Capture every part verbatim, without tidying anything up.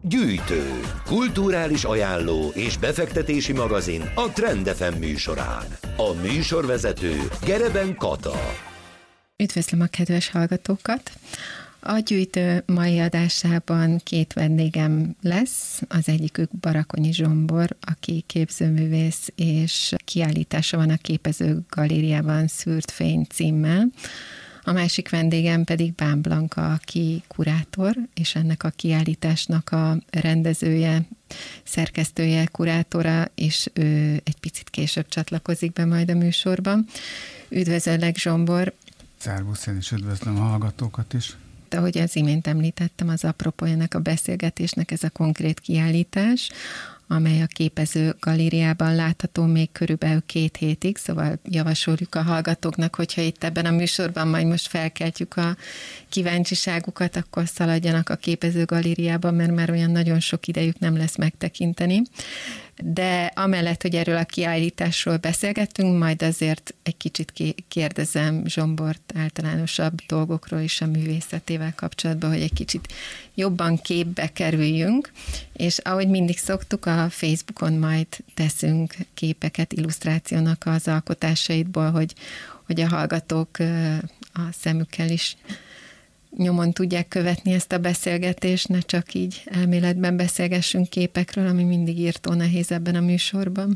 Gyűjtő, kulturális ajánló és befektetési magazin a Trend ef em műsorán. A műsorvezető Gereben Kata. Üdvözlöm a kedves hallgatókat! A Gyűjtő mai adásában két vendégem lesz, az egyikük Barakonyi Zsombor, aki képzőművész, és kiállítása van a Képező Galériában Szűrt fény címmel. A másik vendégem pedig Bán Blanka, aki kurátor, és ennek a kiállításnak a rendezője, szerkesztője, kurátora, és ő egy picit később csatlakozik be majd a műsorban. Üdvözöllek, Zsombor! Szervusz, én is üdvözlöm a hallgatókat is. Ahogy az imént említettem, az apropójának a beszélgetésnek ez a konkrét kiállítás, amely a Képező Galériában látható még körülbelül két hétig, szóval javasoljuk a hallgatóknak, hogyha itt ebben a műsorban majd most felkeltjük a kíváncsiságukat, akkor szaladjanak a Képező Galériába, mert már olyan nagyon sok idejük nem lesz megtekinteni. De amellett, hogy erről a kiállításról beszélgettünk, majd azért egy kicsit kérdezem Zsombort általánosabb dolgokról is a művészetével kapcsolatban, hogy egy kicsit jobban képbe kerüljünk, és ahogy mindig szoktuk, a Facebookon majd teszünk képeket illusztrációnak az alkotásaidból, hogy, hogy a hallgatók a szemükkel is nyomon tudják követni ezt a beszélgetést, ne csak így elméletben beszélgessünk képekről, ami mindig írtó nehéz ebben a műsorban.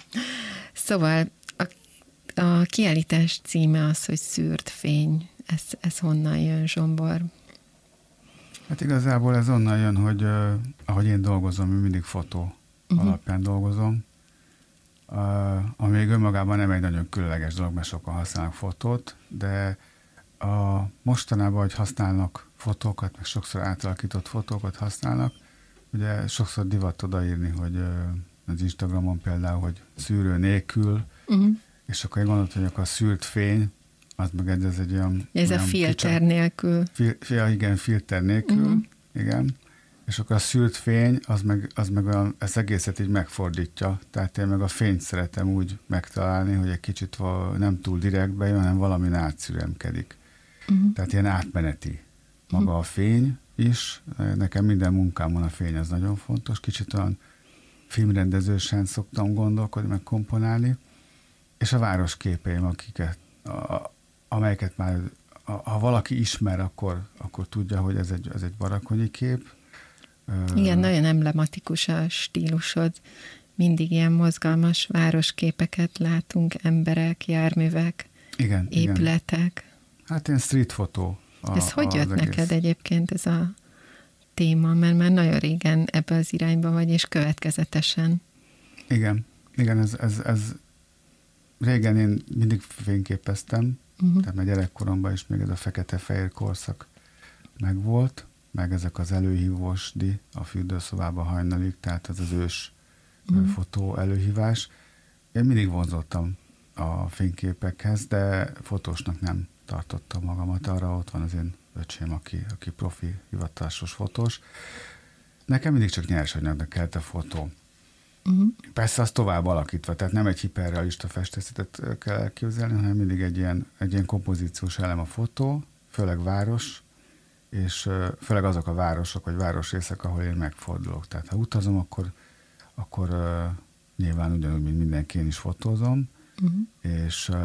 Szóval a, a kiállítás címe az, hogy Szűrt fény. Ez, ez honnan jön, Zsombor? Hát igazából ez onnan jön, hogy uh, ahogy én dolgozom, én mindig fotó uh-huh. alapján dolgozom, uh, ami még önmagában nem egy nagyon különleges dolog, mert sokan használnak fotót, de a mostanában, hogy használnak fotókat, meg sokszor átalakított fotókat használnak, ugye sokszor divat odaírni, hogy az Instagramon például, hogy szűrő nélkül, uh-huh. és akkor én gondoltam, hogy akkor a szűrt fény, az meg ez, ez egy olyan... Ez olyan a filter kicsit, nélkül. Fil, ja, igen, filter nélkül, uh-huh. igen, és akkor a szűrt fény, az meg, az meg olyan, ezt egészet így megfordítja, tehát én meg a fényt szeretem úgy megtalálni, hogy egy kicsit nem túl direktbe jön, hanem valamin átszüremkedik. Uh-huh. Tehát ilyen átmeneti maga uh-huh. a fény is. Nekem minden munkámon a fény az nagyon fontos. Kicsit olyan filmrendezősen szoktam gondolkodni, meg komponálni. És a városképeim, akiket, a, amelyeket már, a, ha valaki ismer, akkor, akkor tudja, hogy ez egy, ez egy barakonyi kép. Igen, uh, nagyon emblematikus a stílusod. Mindig ilyen mozgalmas városképeket látunk, emberek, járművek, igen, épületek. Igen. Hát ilyen street fotó. A, ez hogy jött egész. neked egyébként ez a téma? Mert már nagyon régen ebbe az irányba vagy, és következetesen. Igen, igen, ez, ez, ez régen én mindig fényképeztem, uh-huh. tehát már gyerekkoromban is még ez a fekete-fehér korszak megvolt, meg ezek az előhívósdi a fürdőszobába hajnalig, tehát ez az ős uh-huh. fotó előhívás. Én mindig vonzottam a fényképekhez, de fotósnak nem tartottam magamat. Arra ott van az én öcsém, aki, aki profi hivatásos fotós. Nekem mindig csak nyersanyagnak kellett a fotó. Uh-huh. Persze az tovább alakítva, tehát nem egy hiperrealista festészetet kell elképzelni, hanem mindig egy ilyen, egy ilyen kompozíciós elem a fotó, főleg város, és főleg azok a városok, vagy városrészek, ahol én megfordulok. Tehát ha utazom, akkor, akkor uh, nyilván ugyanúgy, mint mindenki, én is fotózom, uh-huh. és uh,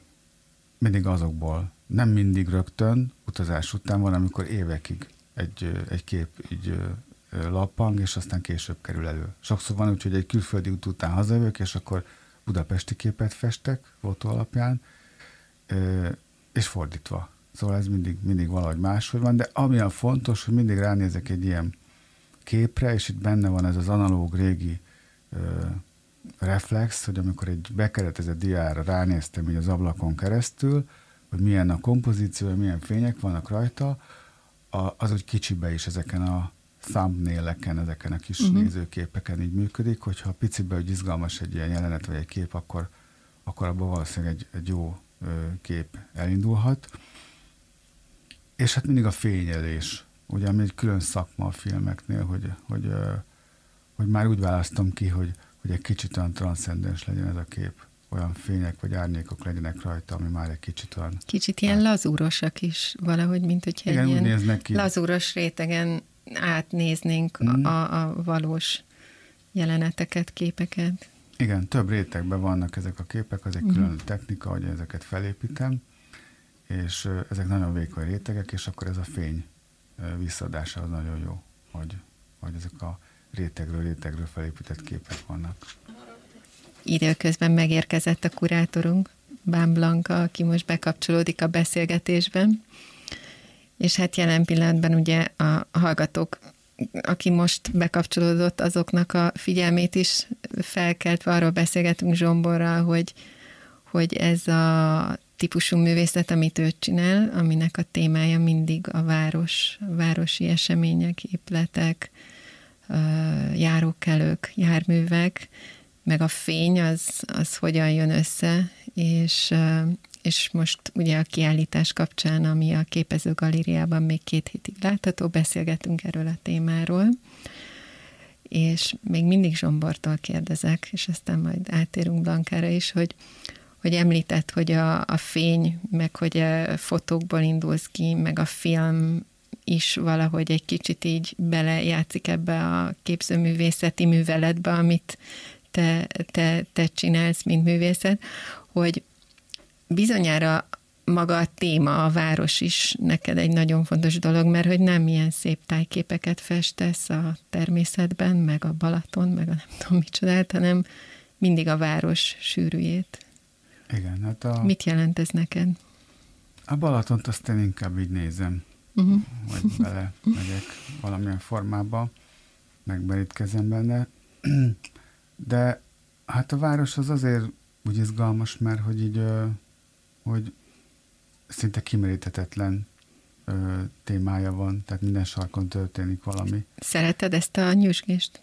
mindig azokból, nem mindig rögtön, utazás után van, amikor évekig egy, egy kép így lappang, és aztán később kerül elő. Sokszor van úgy, hogy egy külföldi út után hazajövök, és akkor budapesti képet festek fotó alapján, és fordítva. Szóval ez mindig, mindig valahogy máshogy van, de ami a fontos, hogy mindig ránézek egy ilyen képre, és itt benne van ez az analóg régi reflex, hogy amikor egy bekeretezett diára ránéztem így az ablakon keresztül, hogy milyen a kompozíció, milyen fények vannak rajta, az úgy kicsibe is ezeken a thumbnaileken, ezeken a kis uh-huh. nézőképeken így működik, hogyha picibe, hogy izgalmas egy ilyen jelenet vagy egy kép, akkor, akkor abban valószínűleg egy, egy jó ö, kép elindulhat. És hát mindig a fényelés, ugye, ami egy külön szakma a filmeknél, hogy, hogy, ö, hogy már úgy választom ki, hogy hogy egy kicsit olyan transzcendens legyen ez a kép. Olyan fények vagy árnyékok legyenek rajta, ami már egy kicsit olyan... Kicsit ilyen lazúrosak is valahogy, mint hogyha igen, egy ilyen lazúros rétegen átnéznénk mm. a, a valós jeleneteket, képeket. Igen, több rétegben vannak ezek a képek, az egy mm. külön technika, hogy ezeket felépítem, és ezek nagyon vékony rétegek, és akkor ez a fény visszaadása az nagyon jó, hogy, hogy ezek a rétegről, rétegről felépített képek vannak. Időközben megérkezett a kurátorunk, Bán Blanka, aki most bekapcsolódik a beszélgetésben, és hát jelen pillanatban ugye a hallgatók, aki most bekapcsolódott, azoknak a figyelmét is felkeltve, arról beszélgetünk Zsomborral, hogy, hogy ez a típusú művészet, amit ő csinál, aminek a témája mindig a város, városi események, épületek, járókelők, járművek, meg a fény, az, az hogyan jön össze, és, és most ugye a kiállítás kapcsán, ami a Képező Galériában még két hétig látható, beszélgetünk erről a témáról, és még mindig Zsombortól kérdezek, és aztán majd átérünk Blankára is, hogy, hogy említett, hogy a, a fény, meg hogy a fotókból indulsz ki, meg a film is valahogy egy kicsit így belejátszik ebbe a képzőművészeti műveletbe, amit te, te, te csinálsz, mint művészet, hogy bizonyára maga a téma, a város is neked egy nagyon fontos dolog, mert hogy nem ilyen szép tájképeket festesz a természetben, meg a Balaton, meg a nem tudom micsodát, hanem mindig a város sűrűjét. Igen, hát a... Mit jelent ez neked? A Balatont azt én inkább így nézem, uh-huh. vagy bele megyek valamilyen formába, megberítkezem benne, de hát a város az azért úgy izgalmas, mert hogy így, hogy szinte kimeríthetetlen témája van, tehát minden sarkon történik valami. Szereted ezt a nyüzsgést?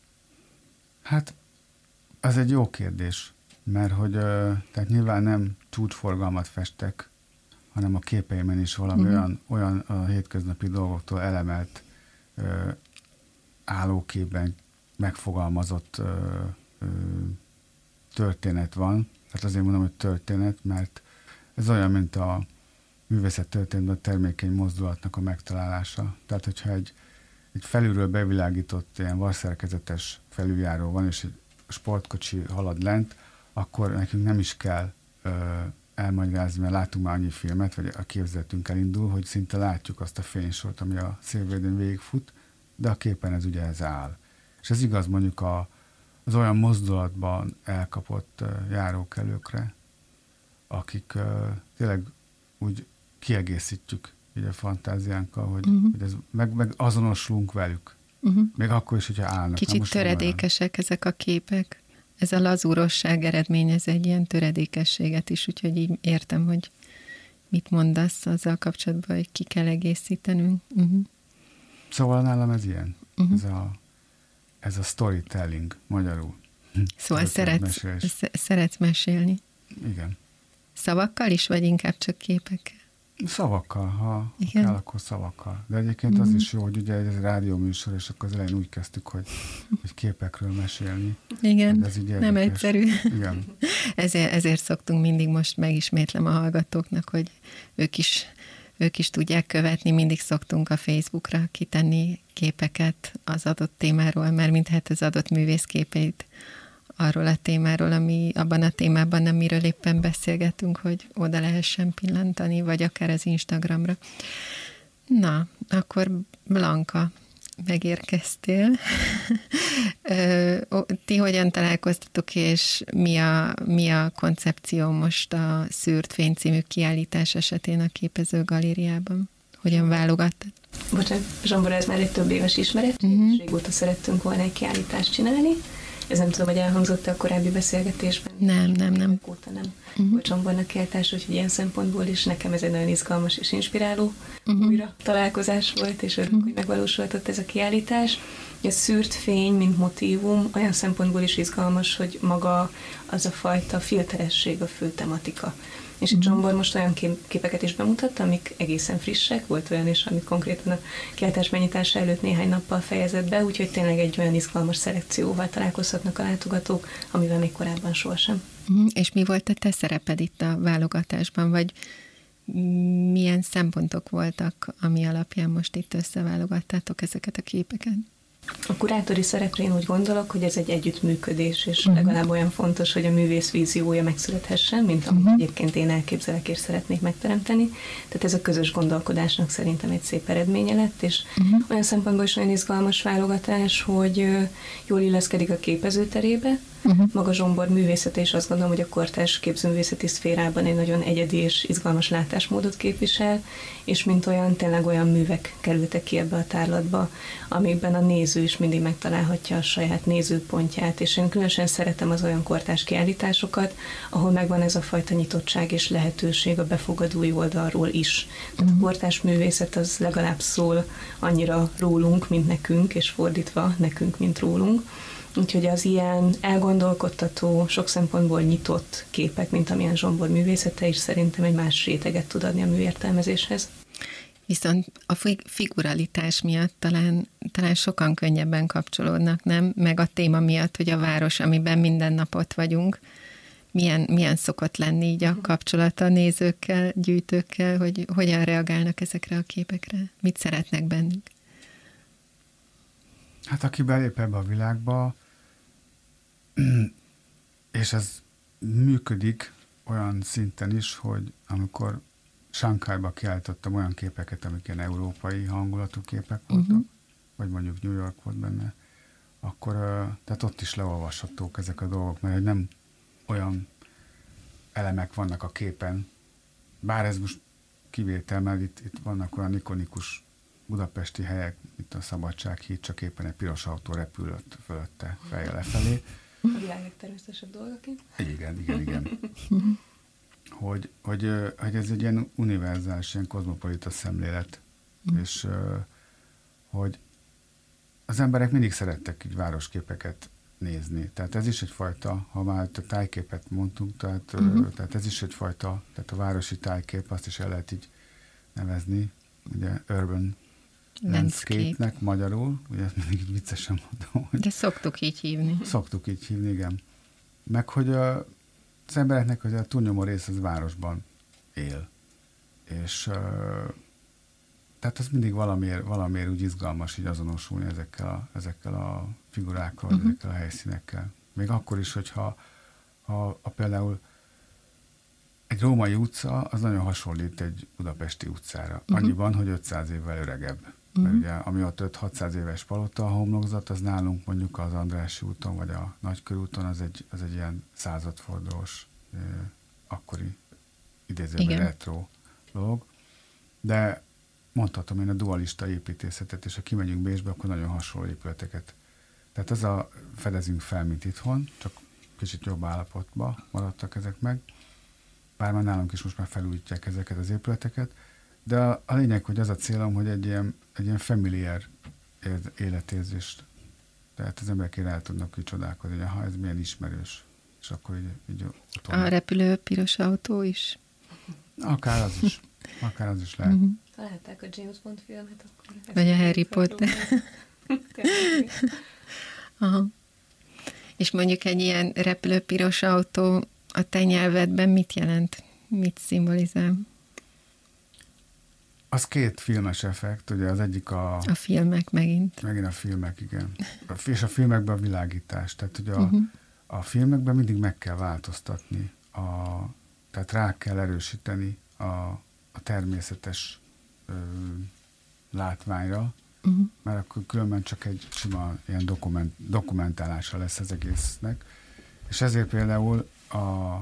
Hát, az egy jó kérdés, mert hogy tehát nyilván nem csúcsforgalmat festek, hanem a képeimen is valami uh-huh. olyan, olyan a hétköznapi dolgoktól elemelt ö, állóképben megfogalmazott ö, ö, történet van. Tehát azért mondom, hogy történet, mert ez olyan, mint a művészet történetben a termékeny mozdulatnak a megtalálása. Tehát, hogyha egy, egy felülről bevilágított ilyen vasszerkezetes felüljáró van, és egy sportkocsi halad lent, akkor nekünk nem is kell ö, elmagyarázni, mert látunk már annyi filmet, vagy a képzeletünk elindul, hogy szinte látjuk azt a fénysort, ami a szélvédőn végigfut, de a képen ez ugye ez áll. És ez igaz mondjuk a, az olyan mozdulatban elkapott uh, járókelőkre, akik uh, tényleg úgy kiegészítjük így a fantáziánkkal, hogy, uh-huh. hogy ez, meg, meg azonosulunk velük. Uh-huh. Még akkor is, hogyha állnak. Kicsit töredékesek olyan. Ezek a képek. Ez a lazúrosság eredményez egy ilyen töredékességet is, úgyhogy így értem, hogy mit mondasz azzal kapcsolatban, hogy ki kell egészítenünk. Uh-huh. Szóval nálam ez ilyen. Uh-huh. Ez, a, ez a storytelling magyarul. Szóval szeretsz, szeretsz mesélni. Igen. Szavakkal is, vagy inkább csak képekkel? Szavakkal, ha Igen? kell, akkor szavakkal. De egyébként mm-hmm. az is jó, hogy ugye ez rádióműsor, és akkor az elején úgy kezdtük, hogy, hogy képekről mesélni. Igen, ez nem egyszerű. Igen. ezért, ezért szoktunk mindig, most megismétlem a hallgatóknak, hogy ők is, ők is tudják követni, mindig szoktunk a Facebookra kitenni képeket az adott témáról, mert mint hát az adott művész képeit arról a témáról, ami abban a témában nem miről éppen beszélgetünk, hogy oda lehessen pillantani, vagy akár az Instagramra. Na, akkor Blanka, megérkeztél. Ti hogyan találkoztatok, és mi a, mi a koncepció most a Szűrt Fény című kiállítás esetén a Képező Galériában? Hogyan válogattad? Bocsánat, Zsombor, ez már egy több éves ismeretség, uh-huh. és régóta szerettünk volna egy kiállítást csinálni. Ez nem tudom, hogy elhangzott a korábbi beszélgetésben. Nem, nem, nem. Óta nem uh-huh. volt Zsombornak kiállítás, úgyhogy ilyen szempontból is nekem ez egy nagyon izgalmas és inspiráló uh-huh. újra találkozás volt, és örülök, uh-huh. hogy megvalósulhatott ez a kiállítás. A szűrt fény, mint motívum, olyan szempontból is izgalmas, hogy maga az a fajta filteresség a fő tematika. És itt Zsombor most olyan képeket is bemutatta, amik egészen frissek, volt olyan is, amit konkrétan a kiállítás megnyitása előtt néhány nappal fejezett be, úgyhogy tényleg egy olyan izgalmas szelekcióval találkozhatnak a látogatók, amivel még korábban sohasem. Uh-huh. És mi volt a te szereped itt a válogatásban, vagy milyen szempontok voltak, ami alapján most itt összeválogattátok ezeket a képeket? A kurátori szerepre én úgy gondolok, hogy ez egy együttműködés, és uh-huh. legalább olyan fontos, hogy a művész víziója megszülethessen, mint amit uh-huh. egyébként én elképzelek és szeretnék megteremteni. Tehát ez a közös gondolkodásnak szerintem egy szép eredménye lett, és uh-huh. olyan szempontból is olyan izgalmas válogatás, hogy jól illeszkedik a képezőterébe. Uh-huh. Maga Zsombor művészete is azt gondolom, hogy a kortárs képzőművészeti szférában egy nagyon egyedi és izgalmas látásmódot képvisel, és mint olyan, tényleg olyan művek kerültek ki ebbe a tárlatba, amikben a néző is mindig megtalálhatja a saját nézőpontját, és én különösen szeretem az olyan kortárs kiállításokat, ahol megvan ez a fajta nyitottság és lehetőség a befogadói oldalról is. Tehát uh-huh. a kortárs művészet az legalább szól annyira rólunk, mint nekünk, és fordítva nekünk, mint rólunk. Úgyhogy az ilyen elgondolkodtató, sok szempontból nyitott képek, mint amilyen Zsombor művészete is szerintem egy más réteget tud adni a műértelmezéshez. Viszont a figuralitás miatt talán, talán sokan könnyebben kapcsolódnak, nem? Meg a téma miatt, hogy a város, amiben minden nap ott vagyunk, milyen, milyen szokott lenni így a kapcsolata a nézőkkel, gyűjtőkkel, hogy hogyan reagálnak ezekre a képekre? Mit szeretnek bennük? Hát aki belép ebbe a világba, és ez működik olyan szinten is, hogy amikor Shanghaiba kiállítottam olyan képeket, amik ilyen európai hangulatú képek voltak, uh-huh. vagy mondjuk New York volt benne, akkor tehát ott is leolvashatók ezek a dolgok, mert nem olyan elemek vannak a képen, bár ez most kivétel, mert itt, itt vannak olyan ikonikus budapesti helyek, mint a Szabadsághíd, csak éppen egy piros autó repülött fölötte fejjel lefelé. A világ legtermészetesebb dolgoként. Igen, igen, igen. hogy, hogy, hogy ez egy ilyen univerzális, ilyen kozmopolita szemlélet, mm. és hogy az emberek mindig szerettek így városképeket nézni. Tehát ez is egyfajta, ha már a tájképet mondtunk, tehát, mm-hmm. tehát ez is egyfajta, tehát a városi tájkép, azt is el lehet így nevezni, ugye urban landscape-nek magyarul, ugye ezt mindig így viccesen mondom. Hogy de szoktuk így hívni. Szoktuk így hívni, igen. Meg, hogy a, az embereknek hogy a túlnyomó rész az városban él. És uh, tehát az mindig valamiért, valamiért úgy izgalmas így azonosulni ezekkel a, ezekkel a figurákkal, uh-huh. ezekkel a helyszínekkel. Még akkor is, hogyha ha, ha például egy római utca, az nagyon hasonlít egy budapesti utcára. Uh-huh. Annyiban, hogy ötszáz évvel öregebb. Uh-huh. Mert ugye, ami ott öt-hatszáz éves palota a homlokzat, az nálunk mondjuk az Andrássy úton, vagy a Nagykörúton, az egy, az egy ilyen századfordulós, eh, akkori idézőben retro dolog. De mondhatom én a dualista építészetet, és ha kimegyünk Bécsbe, akkor nagyon hasonló épületeket. Tehát ez a fedezünk fel, mint itthon, csak kicsit jobb állapotban maradtak ezek meg. Bár már nálunk is most már felújítják ezeket az épületeket, de a, a lényeg, hogy az a célom, hogy egy ilyen, egy ilyen familiar életérzést, tehát az emberek el tudnak így csodálkozni, hogy aha, ez milyen ismerős, és akkor így, így otthon. A repülő piros autó is? Akár az is. Akár az is lehet. Uh-huh. Találták a James Bond filmet, akkor... Vagy a Harry Potter. Aha. És mondjuk egy ilyen repülő piros autó a te nyelvedben mit jelent? Mit szimbolizál? Az két filmes effekt, ugye az egyik a... A filmek megint. Megint a filmek, igen. És a filmekben a világítás. Tehát ugye a, uh-huh. a filmekben mindig meg kell változtatni, a, tehát rá kell erősíteni a, a természetes ö, látványra, uh-huh. mert akkor különben csak egy sima ilyen dokument, dokumentálása lesz az egésznek. És ezért például a,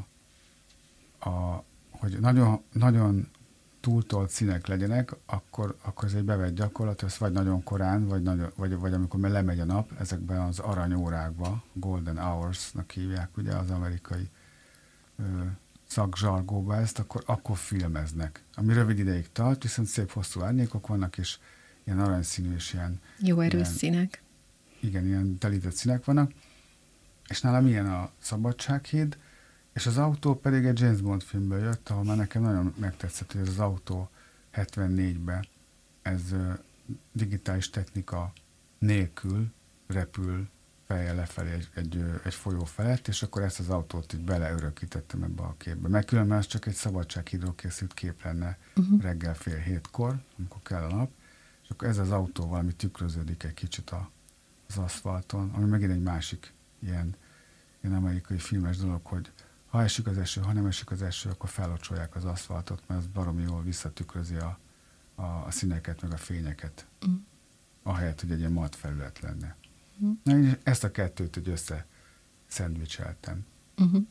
a, hogy nagyon, nagyon túltolt színek legyenek, akkor, akkor ez egy bevett gyakorlat, ez vagy nagyon korán, vagy, nagyon, vagy, vagy amikor már lemegy a nap, ezekben az aranyórákban, Golden Hours-nak hívják, ugye az amerikai ö, szakzsargóba ezt, akkor, akkor filmeznek. Ami rövid ideig tart, viszont szép hosszú árnyékok vannak, és ilyen aranyszínű és ilyen... Jó erős színek. Igen, ilyen telített színek vannak. És nálam ilyen a Szabadsághíd, és az autó pedig egy James Bond filmből jött, ahol már nekem nagyon megtetszett, hogy ez az autó hetvennégyben ez uh, digitális technika nélkül repül fejjel lefelé egy, egy, egy folyó felett, és akkor ezt az autót így beleörökítettem ebbe a képbe. Mert különben az csak egy szabadsághídról készült kép lenne uh-huh. reggel fél hétkor, amikor kell a nap, és akkor ez az autó valami tükröződik egy kicsit a, az aszfalton, ami megint egy másik ilyen, ilyen amerikai filmes dolog, hogy ha esik az eső, ha nem esik az eső, akkor fellocsolják az aszfaltot, mert ez baromi jól visszatükrözi a, a, a színeket, meg a fényeket. Uh-huh. Ahelyett, hogy egy ilyen mat felület lenne. Uh-huh. Na, én ezt a kettőt úgy össze szendvicseltem. Uh-huh.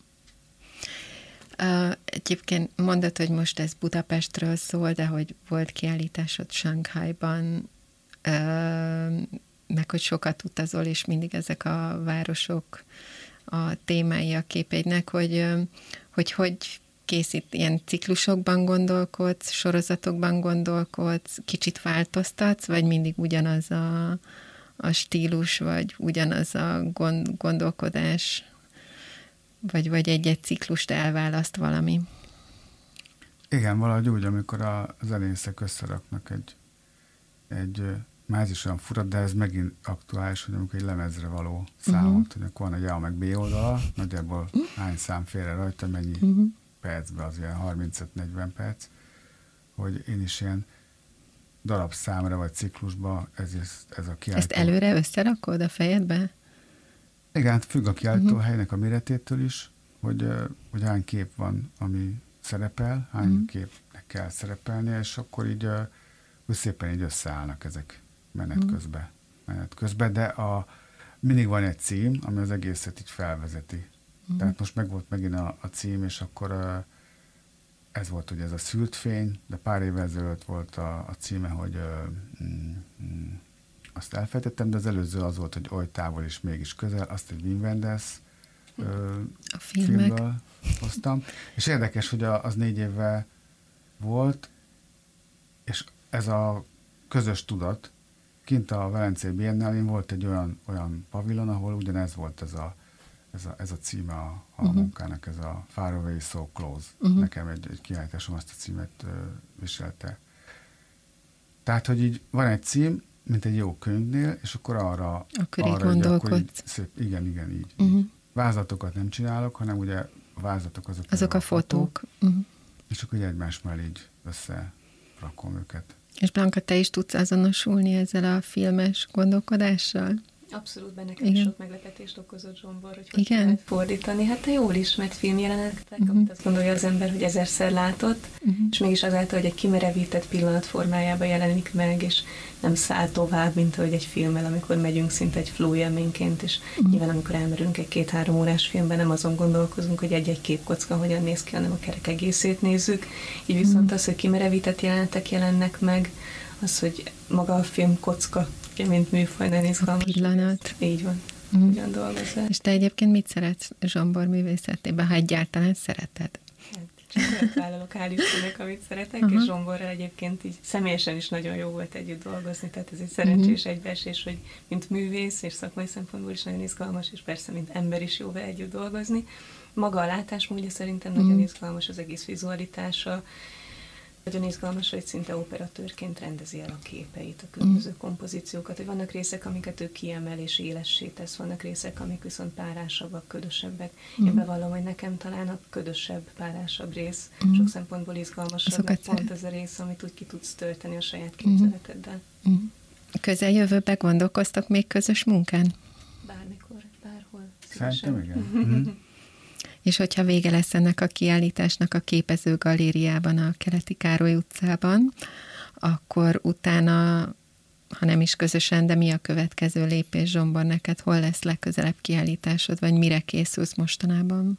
Uh, egyébként mondod, hogy most ez Budapestről szól, de hogy volt kiállításod Sanghajban, uh, meg hogy sokat utazol, és mindig ezek a városok a témái a képeidnek, hogy uh, hogy, hogy készít, ilyen ciklusokban gondolkodsz, sorozatokban gondolkodsz, kicsit változtatsz, vagy mindig ugyanaz a, a stílus, vagy ugyanaz a gond, gondolkodás, vagy, vagy egy-egy ciklust elválaszt valami? Igen, valahogy úgy, amikor a zenészek összeraknak egy, egy már ez is olyan fura, de ez megint aktuális, hogy amikor egy lemezre való számot, uh-huh. hogy akkor van egy A meg B oldala, nagyjából uh-huh. hány szám félre rajta, mennyi uh-huh. percben, az ilyen harmincöt-negyven perc, hogy én is ilyen darabszámra vagy ciklusba ez, ez a kiállító. Ezt előre összerakod a fejedbe? Igen, függ a kiállító uh-huh. helynek a méretétől is, hogy, hogy hány kép van, ami szerepel, hány uh-huh. képnek kell szerepelnie, és akkor így úgy szépen így összeállnak ezek menet uh-huh. közben. Menet közben, de a, mindig van egy cím, ami az egészet így felvezeti. Uh-huh. Tehát most meg volt megint a, a cím, és akkor ez volt ugye ez a szűrt fény, de pár évvel ezelőtt volt a, a címe, hogy mm, mm, azt elfejtettem, de az előző az volt, hogy oly távol és mégis közel, azt egy Wim Wenders ö, a filmből hoztam. És érdekes, hogy a, az négy évvel volt, és ez a közös tudat, kint a Velencei Biennálén volt egy olyan, olyan pavilon, ahol ugyanez volt ez a, ez a, ez a címe a, a uh-huh. munkának, ez a Far Away So Close. Uh-huh. Nekem egy, egy kiállításom azt a címet ö, viselte. Tehát, hogy így van egy cím, mint egy jó könyvnél, és akkor arra... Akkor így gondolkodsz. Szép, igen, igen, így. Uh-huh. így. Vázlatokat nem csinálok, hanem ugye a vázlatok azok, azok a, a fotók. fotók. Uh-huh. És akkor így egymás mellé így összerakom őket. És Blanka, te is tudsz azonosulni ezzel a filmes gondolkodással? Abszolút, benne nekem is sok meglepetést okozott Zsombor, hogy hogy lehet fordítani. Hát a jól ismert filmjelenetek, uh-huh. amit azt gondolja az ember, hogy ezerszer látott, uh-huh. és mégis azáltal, hogy egy kimerevített pillanat formájában jelenik meg, és nem száll tovább, mint ahogy egy filmmel, amikor megyünk szinte egy flow élményként, és uh-huh. nyilván amikor elmerülünk egy két-három órás filmben, nem azon gondolkozunk, hogy egy-egy képkocka hogyan néz ki, hanem a kerek egészét nézzük. Így viszont uh-huh. az, hogy kimerevített jelenetek jelennek meg, az, hogy maga a film kocka, mint műfaj, nem izgalmas. A pillanat. Így van. Mm. Ugyan dolgozzál. És te egyébként mit szeretsz Zsombor művészetében, ha egyáltalán szereted? Hát, csak olyat vállalok, hál' Istennek, amit szeretek, uh-huh. és Zsomborral egyébként így személyesen is nagyon jó volt együtt dolgozni, tehát ez egy szerencsés uh-huh. egybeesés, hogy mint művész és szakmai szempontból is nagyon izgalmas, és persze, mint ember is jó vele együtt dolgozni. Maga a látásmódja szerintem uh-huh. nagyon izgalmas, az egész vizualitása, nagyon izgalmas, hogy szinte operatőrként rendezi el a képeit, a különböző mm. kompozíciókat, hogy vannak részek, amiket ő kiemel és élessé tesz, vannak részek, amik viszont párásabbak, ködösebbek. Mm. Én bevallom, hogy nekem talán a ködösebb, párásabb rész mm. sok szempontból izgalmasabb, mert pont ez a rész, amit úgy ki tudsz tölteni a saját képzeleteddel. Mm. Közeljövőben gondolkoztak még közös munkán? Bármikor, bárhol. Szerintem igen. Mm. És hogyha vége lesz ennek a kiállításnak a Képező Galériában, a Keleti Károly utcában, akkor utána, ha nem is közösen, de mi a következő lépés, Zsombor, neked hol lesz legközelebb kiállításod, vagy mire készülsz mostanában?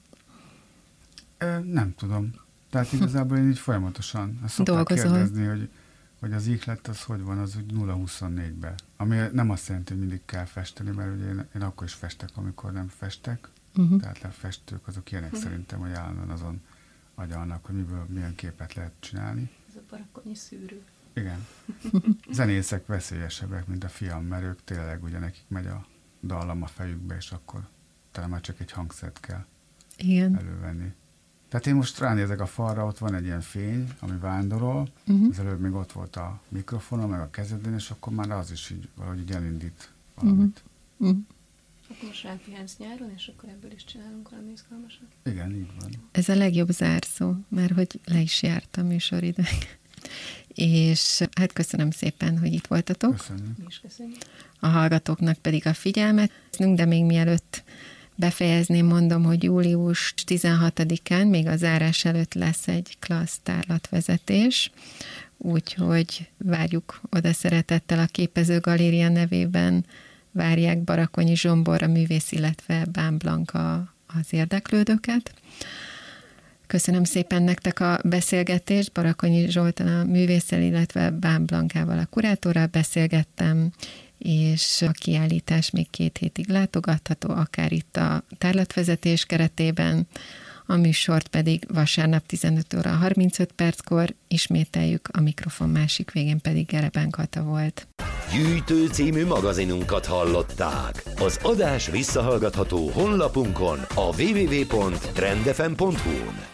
Ö, nem tudom. Tehát igazából én így folyamatosan szokták dolgozol. Kérdezni, hogy, hogy az ihlet az hogy van, az úgy nulla huszonnégyben. Ami nem azt jelenti, hogy mindig kell festeni, mert ugye én, én akkor is festek, amikor nem festek. Uh-huh. Tehát a festők azok ilyenek uh-huh. szerintem, hogy állandóan azon agyalnak, hogy miből milyen képet lehet csinálni. Ez a barakonyi szűrő. Igen. Zenészek veszélyesebbek, mint a fiam, mert ők tényleg ugye nekik megy a dallam a fejükbe, és akkor talán már csak egy hangszert kell Igen. elővenni. Tehát én most ránézek a falra, ott van egy ilyen fény, ami vándorol, uh-huh. az előbb még ott volt a mikrofonon, meg a kezedben, és akkor már az is így valahogy így elindít valamit. Uh-huh. Uh-huh. most rápihensz nyáron, és akkor ebből is csinálunk valami izgalmasat. Igen, így van. Ez a legjobb zárszó, mert hogy le is járt a műsoridő. És hát köszönöm szépen, hogy itt voltatok. Köszönjük. Mi is köszönjük. A hallgatóknak pedig a figyelmet. De még mielőtt befejezném, mondom, hogy július tizenhatodikán, még a zárás előtt lesz egy klassz tárlatvezetés, úgyhogy várjuk oda szeretettel. A Képező Galéria nevében várják Barakonyi Zsombor, a művész, illetve Bán Blanka az érdeklődőket. Köszönöm szépen nektek a beszélgetést. Barakonyi Zsoltán a művésszel, illetve Bán Blankával a kurátorral beszélgettem, és a kiállítás még két hétig látogatható, akár itt a tárlatvezetés keretében, a műsort pedig vasárnap tizenöt óra harmincöt perckor ismételjük, a mikrofon másik végén pedig Gereben Kata volt. Gyűjtő című magazinunkat hallották. Az adás visszahallgatható honlapunkon, a double-u double-u double-u pont trend f m pont hu-n.